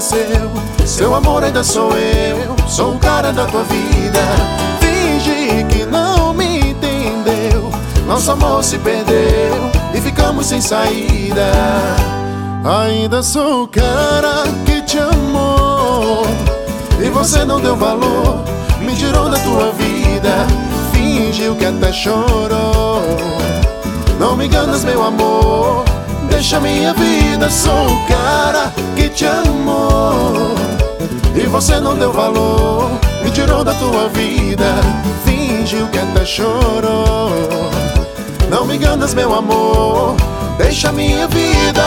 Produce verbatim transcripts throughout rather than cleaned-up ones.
esqueceu. Seu amor ainda sou eu, sou o cara da tua vida. Finge que não me entendeu. Nosso amor se perdeu e ficamos sem saída. Ainda sou o cara que te amou e você não deu valor, me tirou da tua vida. Fingiu que até chorou. Não me enganas, meu amor, deixa minha vida. Sou o cara que te amou e você não deu valor, me tirou da tua vida. Fingiu que até chorou. Não me enganas, meu amor, deixa minha vida.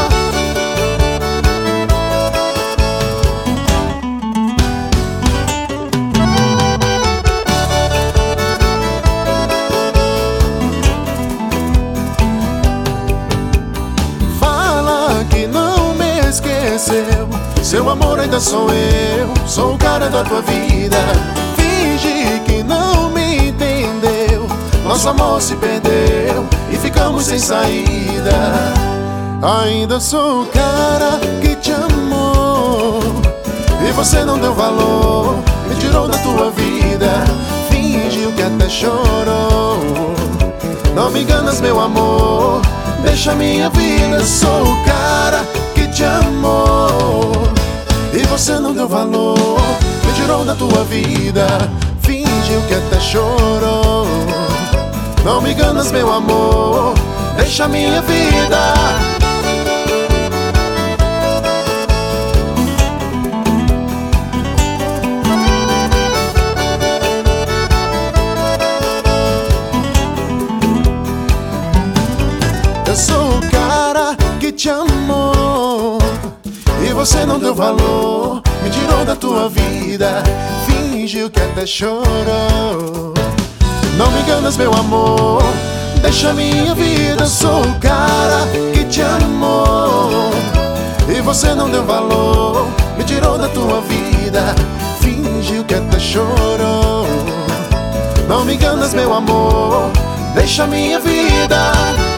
Seu amor ainda sou eu, sou o cara da tua vida. Finge que não me entendeu. Nosso amor se perdeu e ficamos sem saída. Ainda sou o cara que te amou e você não deu valor, me tirou da tua vida. Fingiu que até chorou. Não me enganas, meu amor, deixa minha vida. Sou o cara que te amou e você não deu valor, me tirou da tua vida. Fingiu que até chorou. Não me enganas, meu amor, deixa minha vida. Eu sou o cara que te amou e você não deu valor, me tirou da tua vida. Fingiu que até chorou. Não me enganas, meu amor, deixa minha vida. Eu sou o cara que te amou e você não deu valor, me tirou da tua vida. Fingiu que até chorou. Não me enganas, meu amor, deixa minha vida.